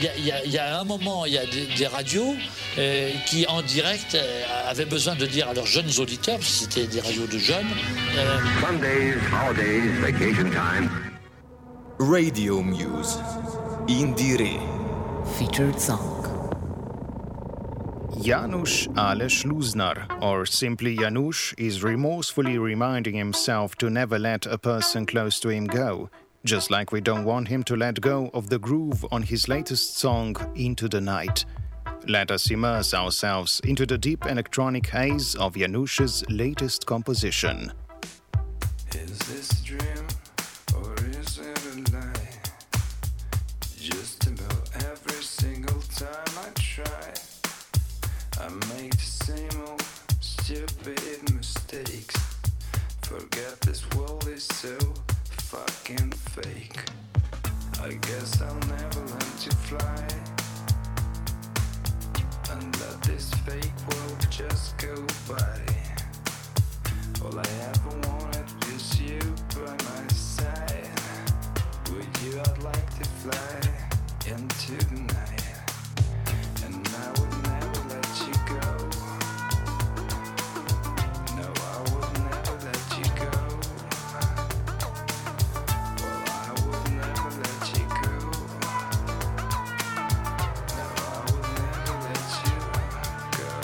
il y a un moment, il y a des radios qui, en direct, avaient besoin de dire à leurs jeunes auditeurs, parce que c'était des radios de jeunes... Sundays, holidays, vacation time. Radio Muse. Indire. Featured song. Janusz Ale Schlusnar, or simply Janusz, is remorsefully reminding himself to never let a person close to him go, just like we don't want him to let go of the groove on his latest song, Into the Night. Let us immerse ourselves into the deep electronic haze of Janusz's latest composition. Is this a dream or is it a lie? Just about every single time I try, I make the same old stupid mistakes. Forget this world is so fucking fake. I guess I'll never learn to fly, and let this fake world just go by. All I ever wanted is you by my side. With you I'd like to fly into the night, and I would never let you go. No, I would never let you go. Well, I would never let you go. No, I would never let you go.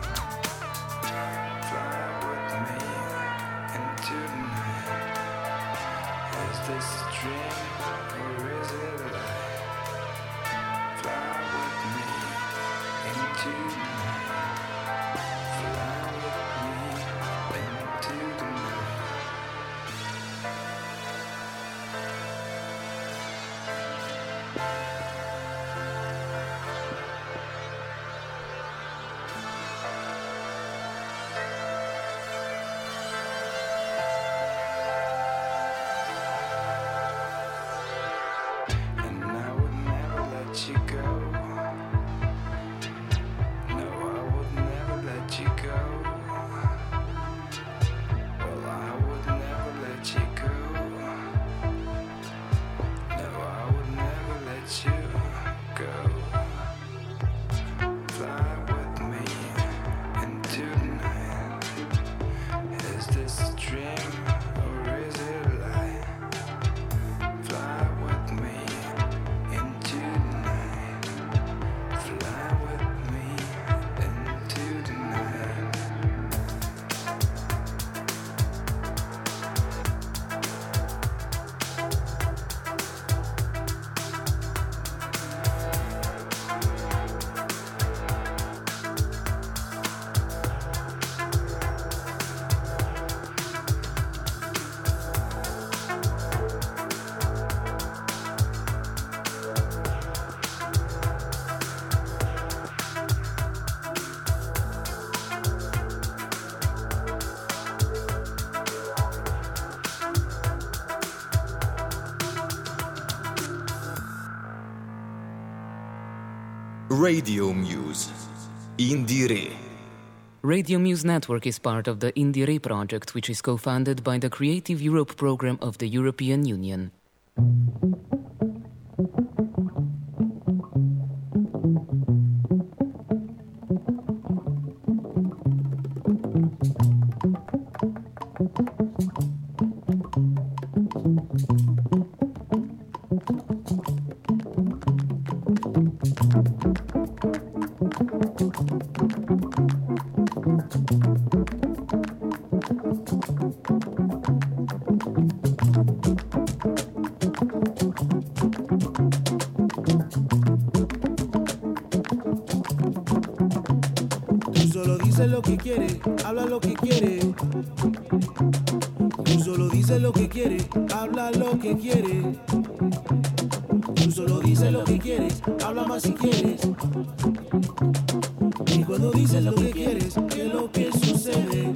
Fly with me into the night. Is this a dream or is it a lie? Fly with me into the night. Fly with me into the night. And I would never let you go. No, I would never let you go. Well, I would never let you go. No, I would never let you go. Fly with me into the night. Is this a dream or is it a lie? Fly with me into the night. Fly with me into the night. Radio Muse. Indire. Radio Muse Network is part of the Indire project, which is co-funded by the Creative Europe program of the European Union. Tú solo dices lo que quieres, habla lo que quieres. Tú solo dices lo que quieres, habla lo que quieres. Tú solo dices lo que quieres, habla más si quieres. Y cuando dices lo que quieres, ¿qué es lo que sucede?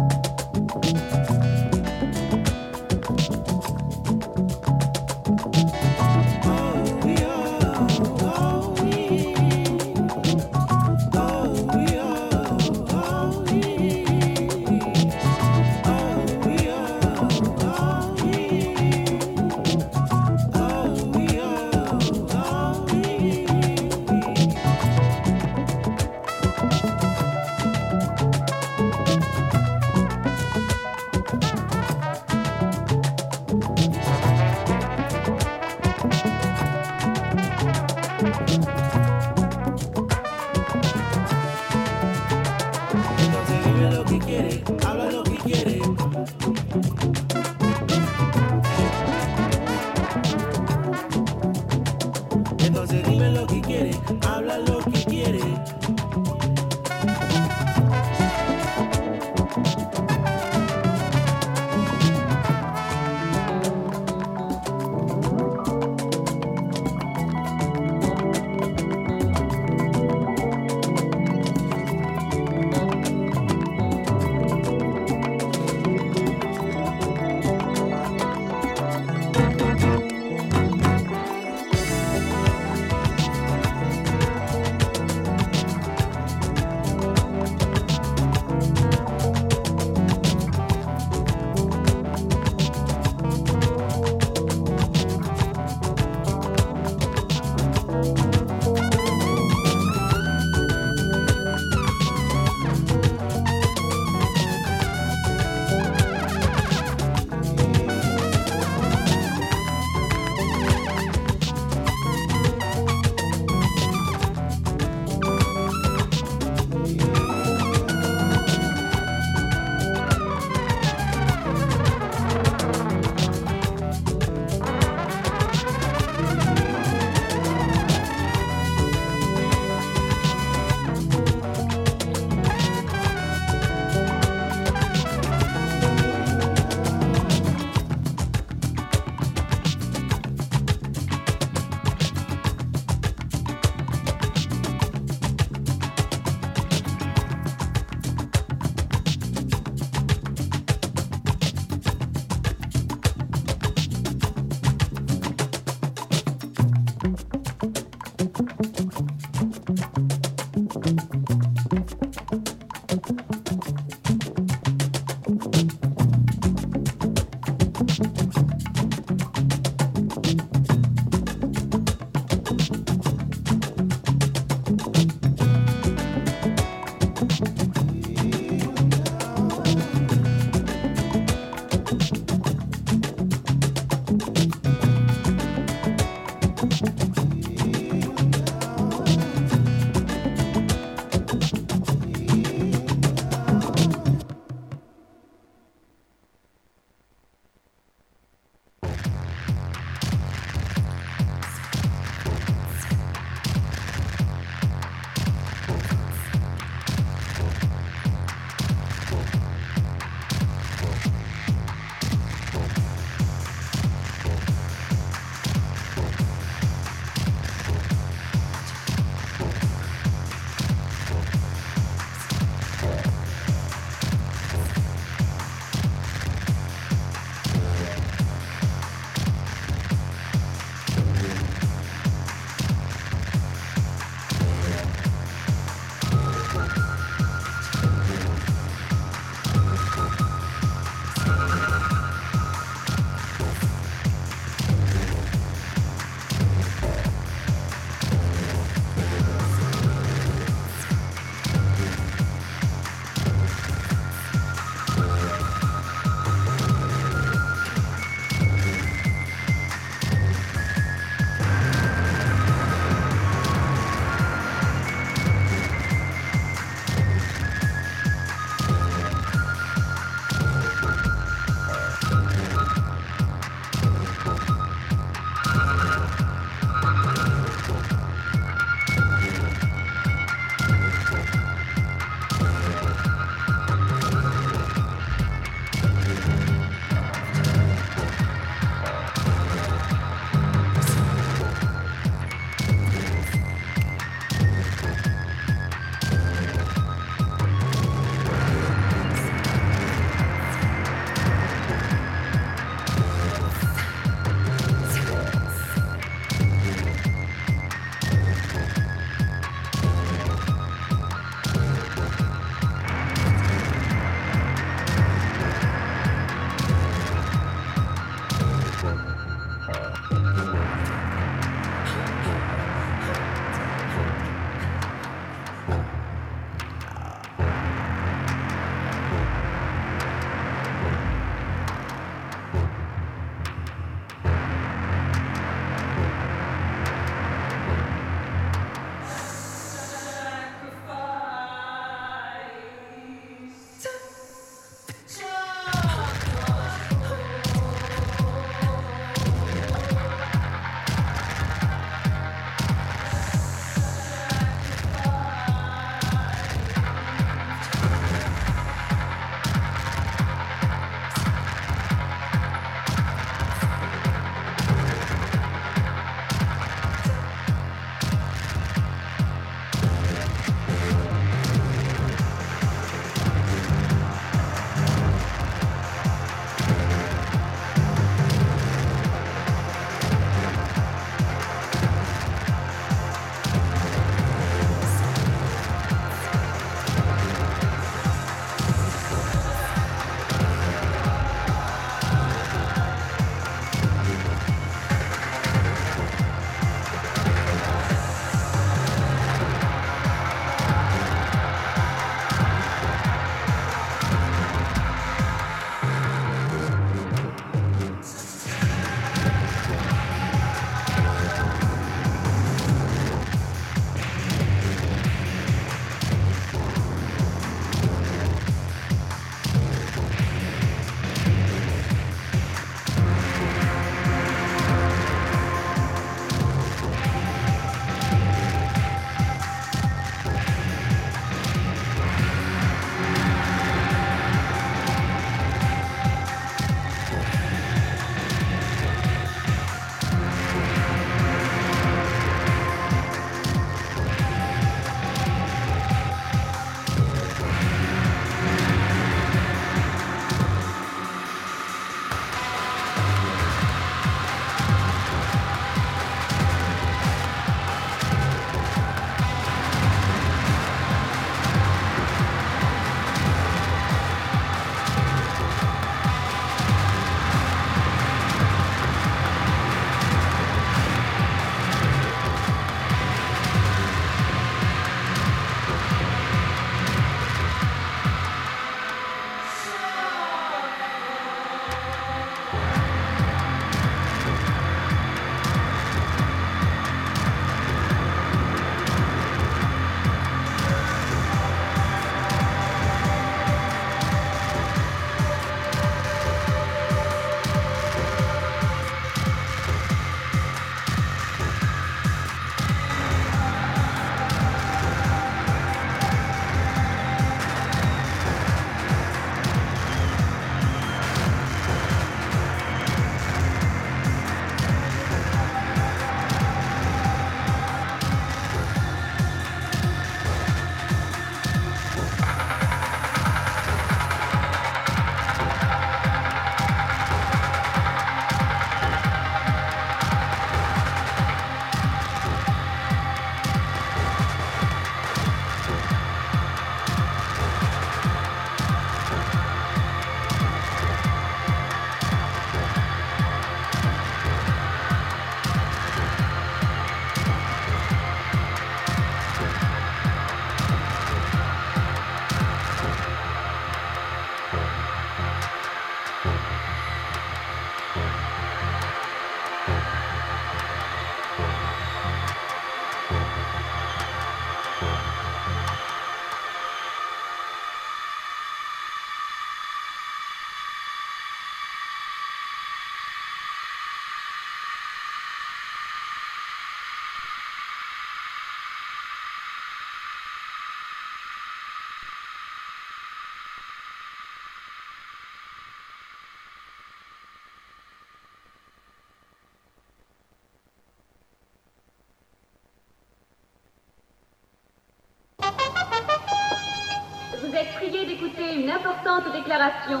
êtes prié d'écouter une importante déclaration.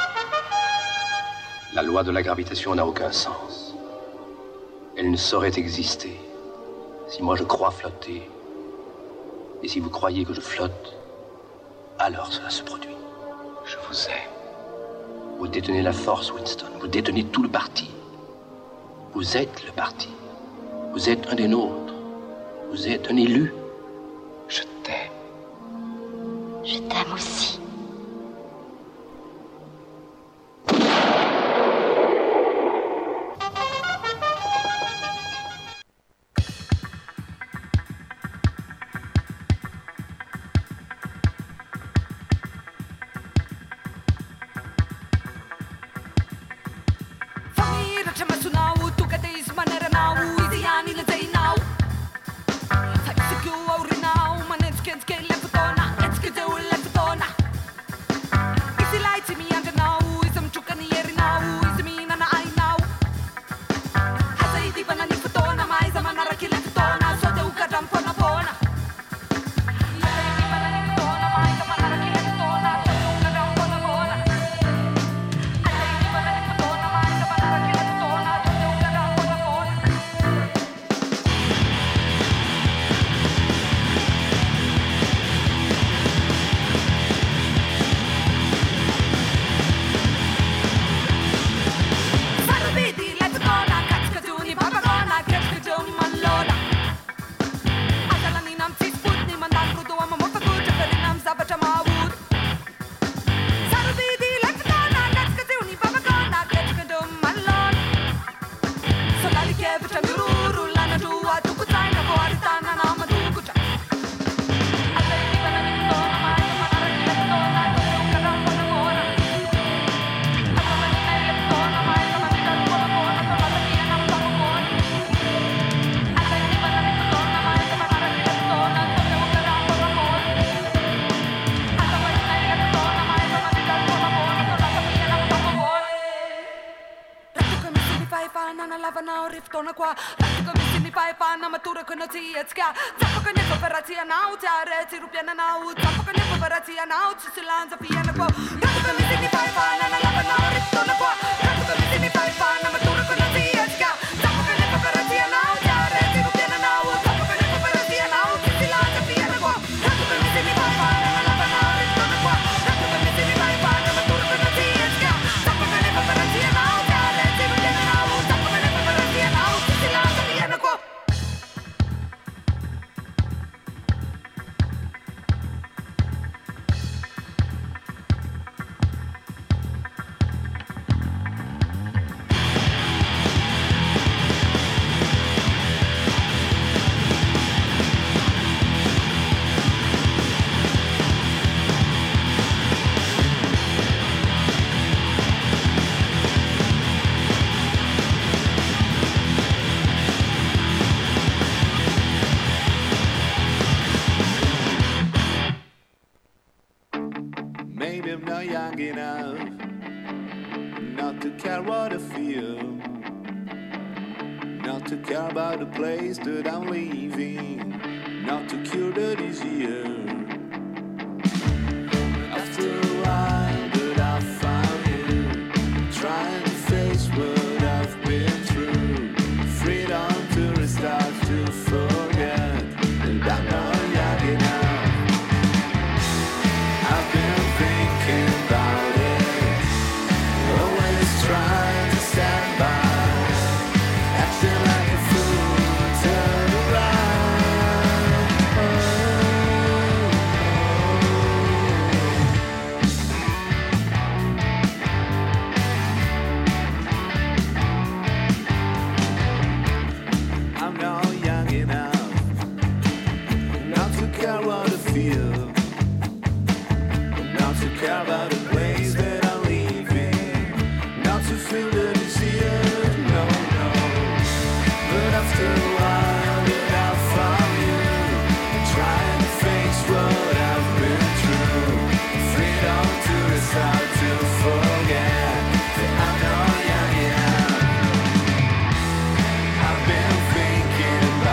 La loi de la gravitation n'a aucun sens. Elle ne saurait exister si moi je crois flotter. Et si vous croyez que je flotte, alors cela se produit. Je vous aime. Vous détenez la force, Winston. Vous détenez tout le parti. Vous êtes le parti. Vous êtes un des nôtres. Vous êtes un élu. Je t'aime. Je t'aime aussi.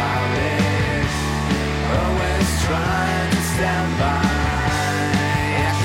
Trying to stand by.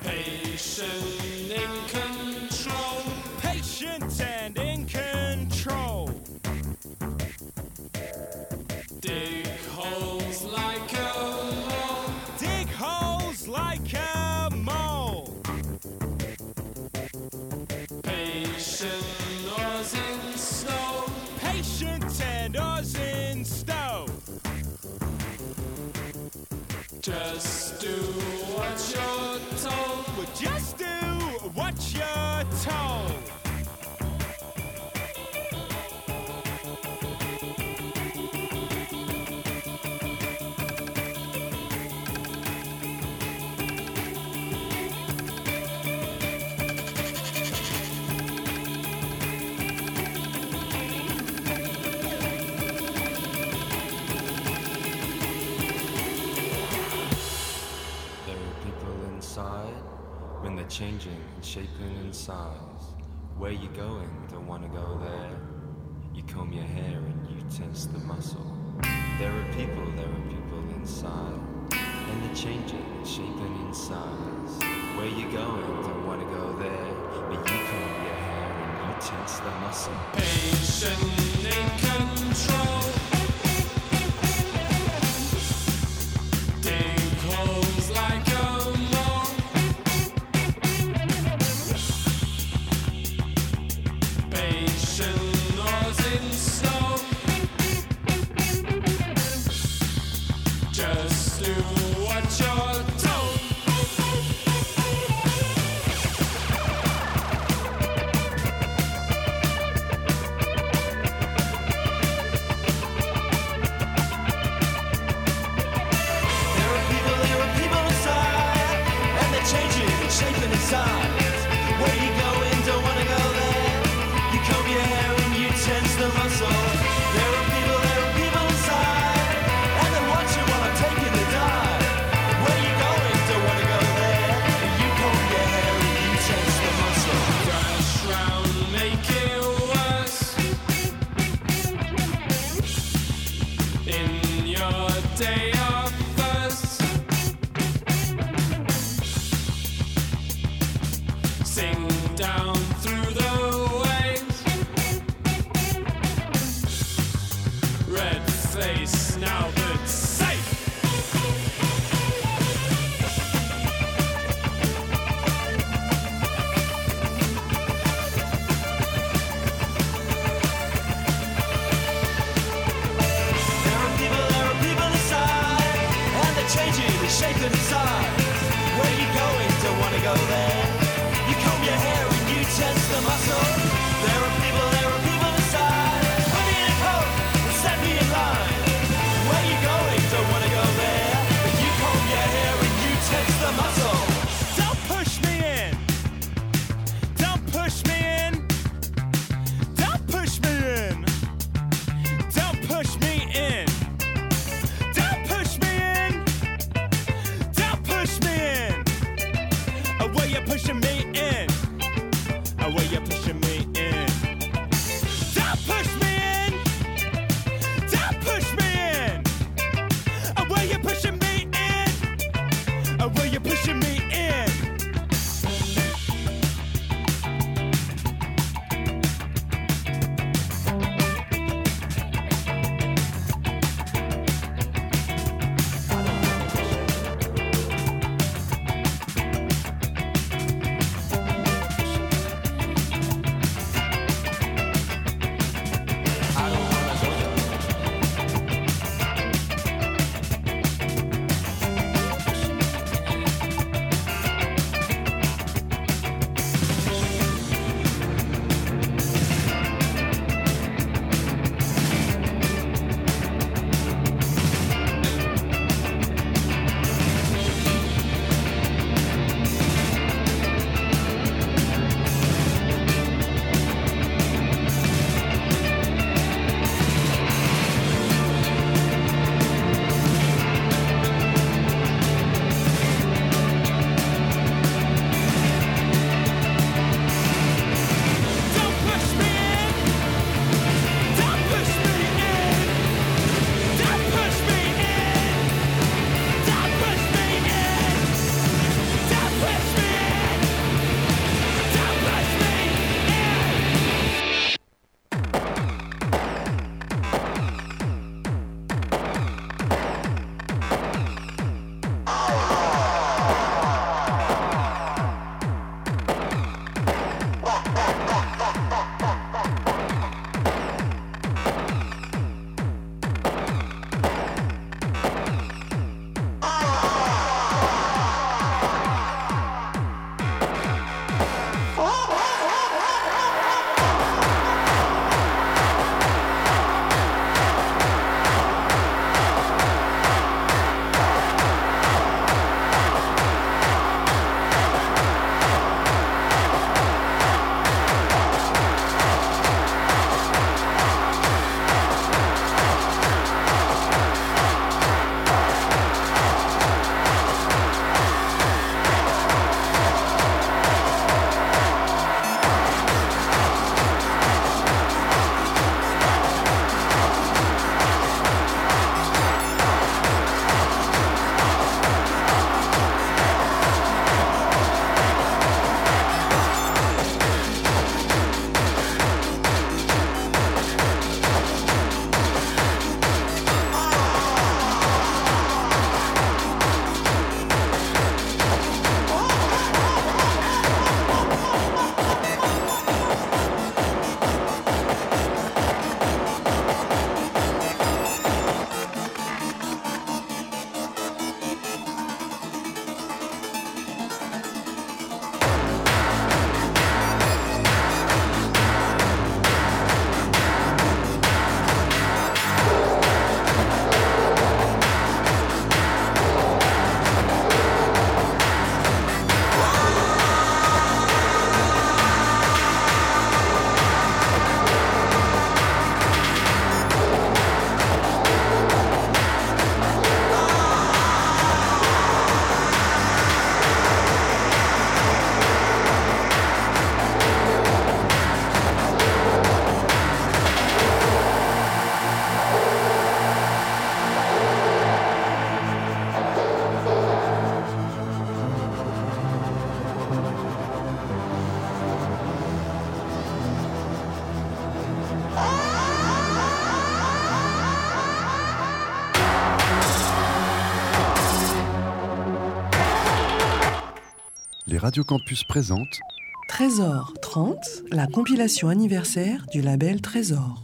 Patient in control. Patient and in control. Dig holes like a mole. Dig holes like a mole. Patient oars in snow. Patient and oars in snow. Just do what you're told. Well, just do what you're told. When they're changing and shaping in size. Where you going? Don't wanna go there. You comb your hair and you tense the muscle. There are people inside. And they're changing and shaping in size. Where you going? Don't wanna go there. But you comb your hair and you tense the muscle. Patient in control. Dig holes like a mole. Patient oars in snow. Just do what you're told. There are people inside, and they're changing and shaping inside. Where you going? Don't wanna go there. You comb your hair and you tense the muscle. There are people inside, and they watch you while I'm taking the dive. Where you going? Don't wanna go there. You comb your hair and you tense the muscle. Dash round, make it worse. In your day of thirst, sing down through the waves. Red face now but safe. There are people inside, and they're changing and shaping inside. Where you going? Don't wanna go there. You comb your hair and you tense the muscle. There are people inside. Put me in a coat and set me in line. Where you going? Don't wanna go there. But you comb your hair and you tense the muscle. Don't push me in. Don't push me in. Don't push me in. Don't push me in. Don't push me in. Don't push me in. Where you pushing me in? Where you pushing me in? Don't push me in. Don't push me in. Where you pushing me in? Where you pushing me in? Radio Campus présente Trésor 30, la compilation anniversaire du label Trésor.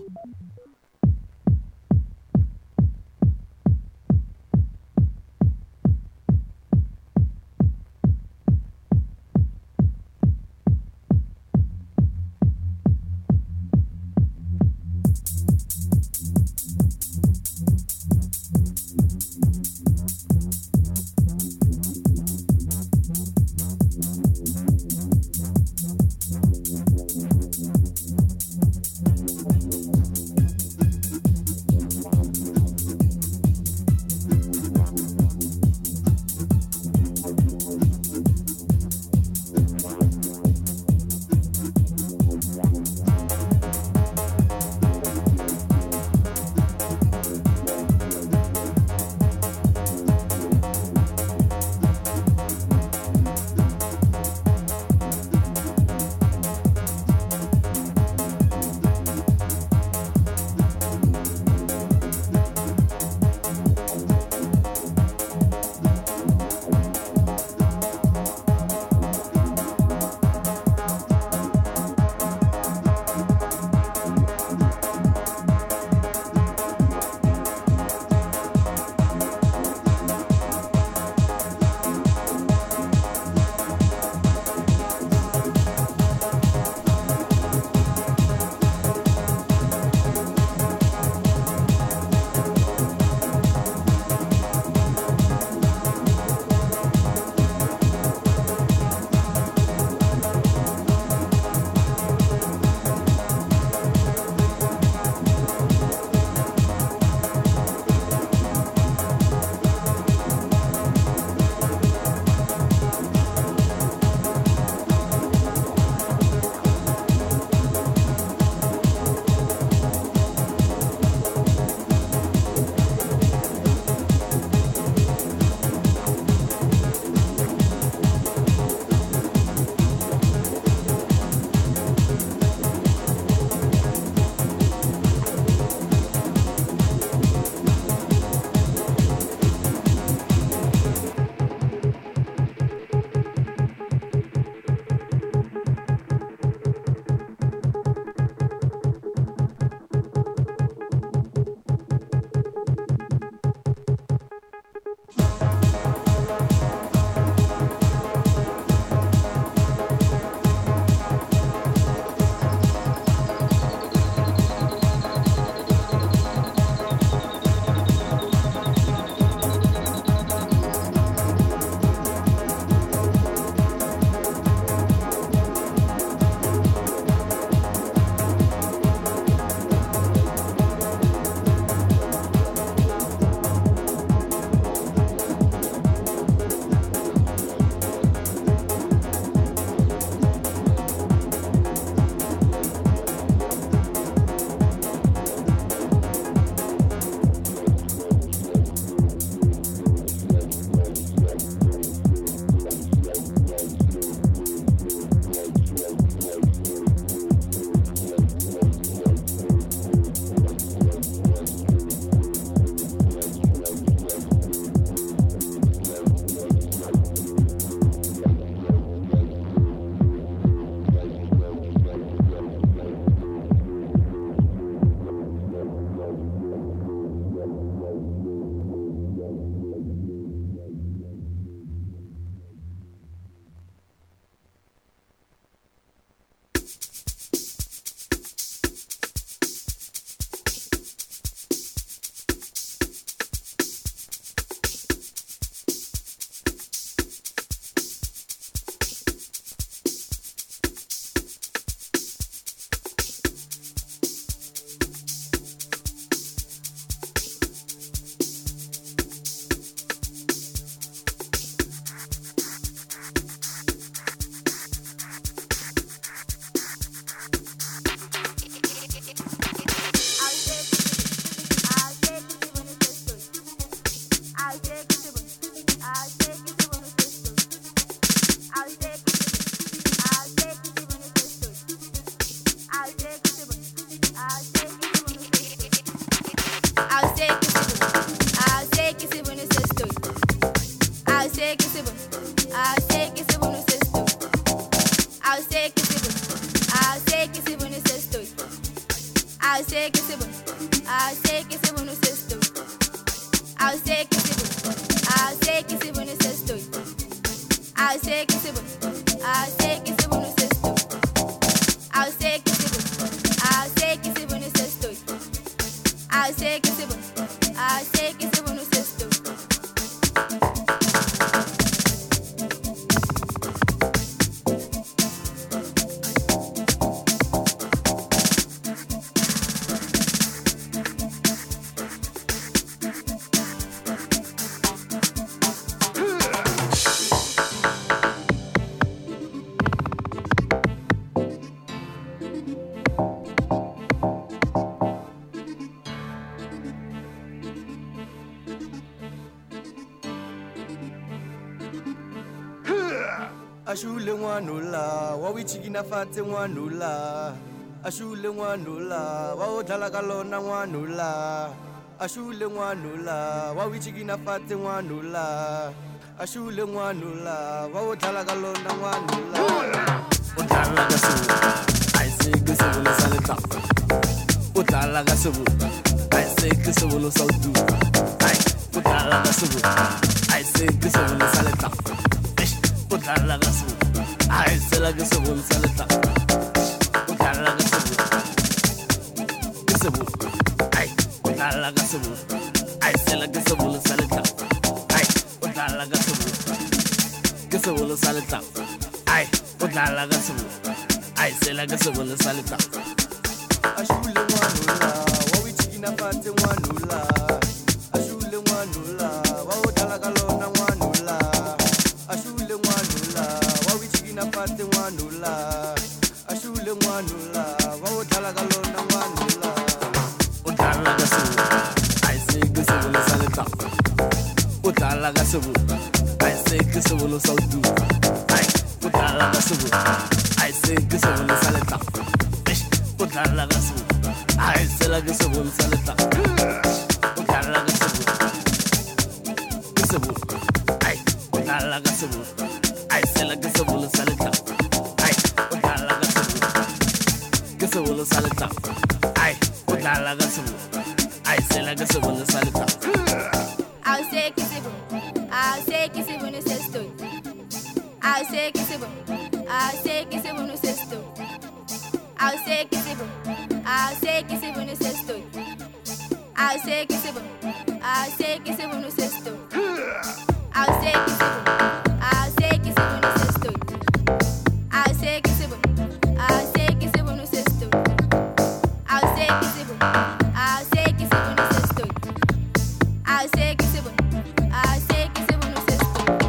I'll take it, I'll take it, Ah, sei que se você estou. Ah, sei que se você. Ah, sei que se você estou. Ah, sei que se você. Ah, sei que se você estou. Ah, sei que se você. Ah, sei que se você estou. Ashule ngwanula wawichikina fate ngwanula ashule ngwanula wawodlala kalona ngwanula ashule ngwanula wawichikina fate ngwanula ashule ngwanula wawodlala kalona ngwanula udlala kasubu ayisekusubu losaleta udlala kasubu ayisekusubu losawudu ay udlala kasubu ayisekusubu losaleta udlala kasubu ayisela kasubu losaleta udlala kasubu kasubu ay udlala kasubu ayisela kasubu losaleta ay udlala kasubu kasubu losaleta ay udlala kasubu ayisela kasubu losaleta ashule ngwanula wawichikina fate ngwanula ashule ngwanula wawodlala kalona ngwanula ashule ngwanula wawichikina fate ngwanula ashule ngwanula wawodlala kalona ngwanula udlala kasubu ayisekusubu losaleta udlala kasubu ayisekusubu losawudu ay udlala kasubu ayisekusubu losaleta udlala kasubu ayisela kasubu losaleta udlala kasubu kasubu ay udlala kasubu ayisela kasubu losaleta ay udlala kasubu kasubu losaleta ay udlala kasubu ayisela kasubu losaleta Ah, sei que se bom. Ah, sei que se bom no sexto. Ah, sei que se bom. Ah, sei que se bom no sexto. Ah, sei que se bom. Ah, sei que se bom no sexto. Ah, sei que se bom. Ah, sei que se bom no sexto. Ah, sei que se bom. Ah, sei que se bom no sexto. Ah, sei que se bom. Ah, sei que se bom no sexto. Ah, sei que se bom. Ah, sei que se bom no sexto. Ah, sei que se bom. Ah, sei que se bom no sexto.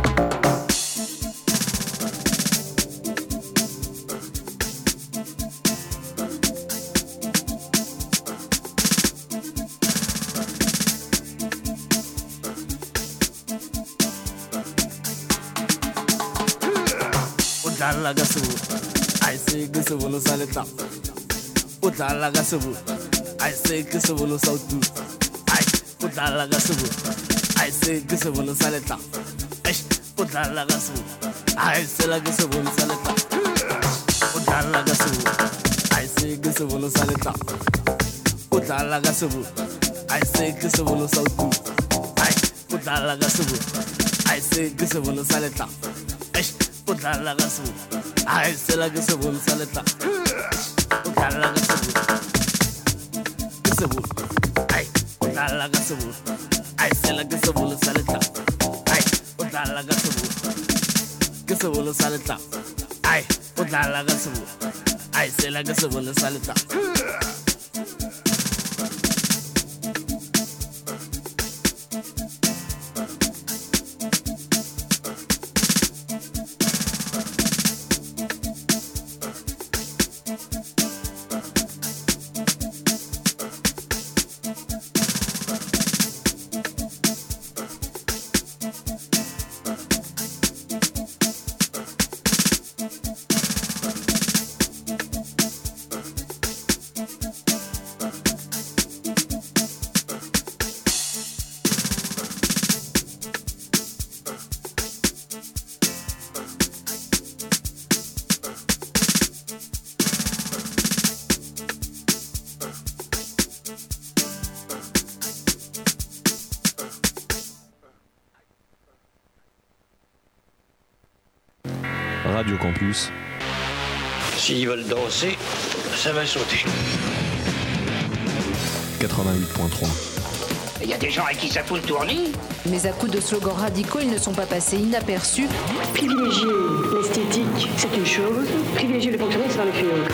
udlala kasubu ayisekusubu losaleta udlala kasubu ayisekusubu losawudu ay udlala kasubu ayisekusubu losaleta udlala kasubu ayisela kasubu losaleta udlala kasubu ayisekusubu losaleta udlala kasubu ayisekusubu losawudu ay udlala kasubu ayisekusubu losaleta udlala kasubu ayisela kasubu losaleta udlala kasubu kasubu ay udlala kasubu ayisela kasubu losaleta ay udlala kasubu kasubu losaleta ay udlala kasubu ayisela kasubu losaleta Radio Campus. S'ils veulent danser, ça va sauter. 88.3. Il y a des gens à qui ça fout le tournis. Mais à coups de slogans radicaux, ils ne sont pas passés inaperçus. Privilégier l'esthétique, c'est une chose. Privilégier le fonctionnaire, c'est dans le fioul.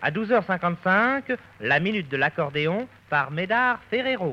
À 12h55, la minute de l'accordéon par Médard Ferrero.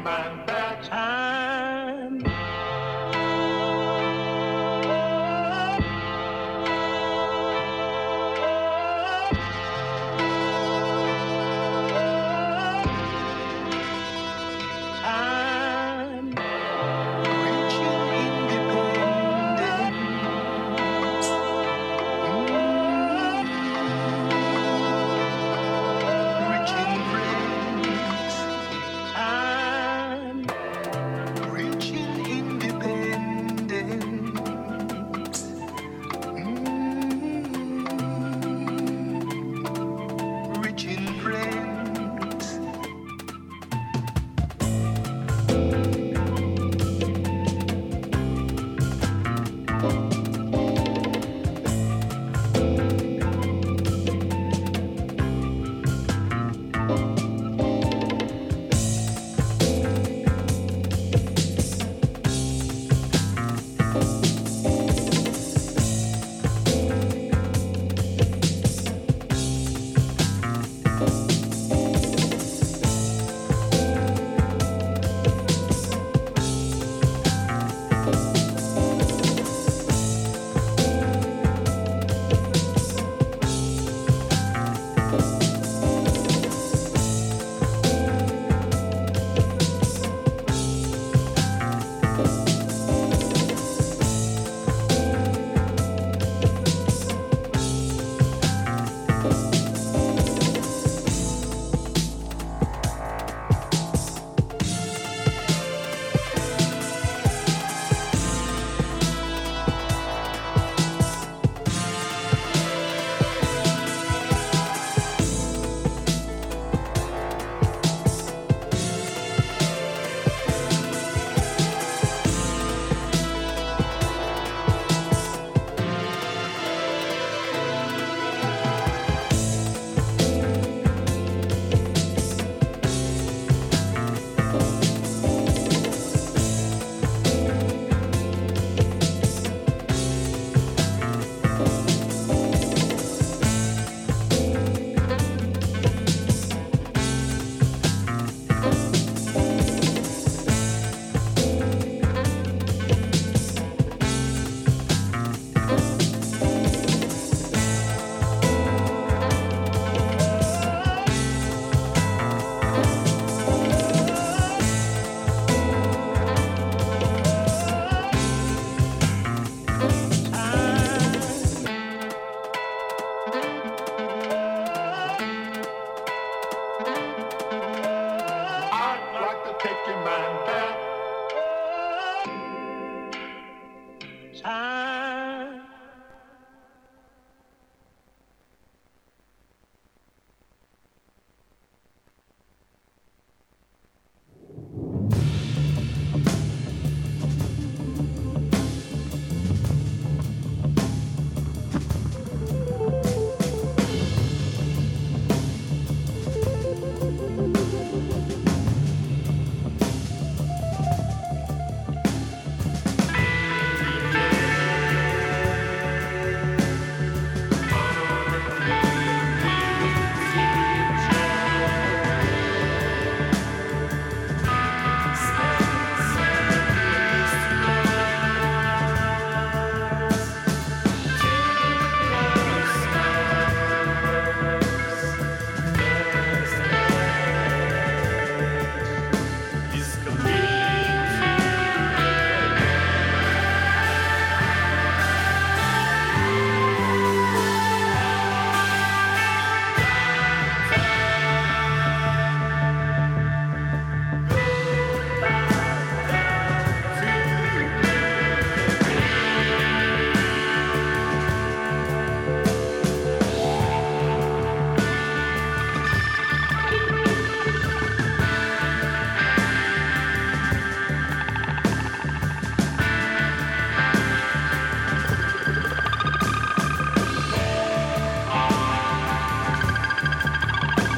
remember time.